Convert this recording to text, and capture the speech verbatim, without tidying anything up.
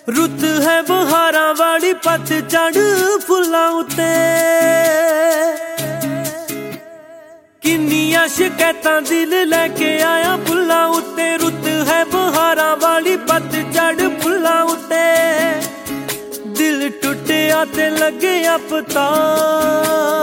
रुत है बहारां वाली पतझड़ फुल्लां उत्ते किन्नियां शिकायतां दिल लैके आया फुल्लां उत्ते। रुत है बहारां वाली पतझड़ फुल्लां उत्ते दिल टुटिया ते लग्गिया पता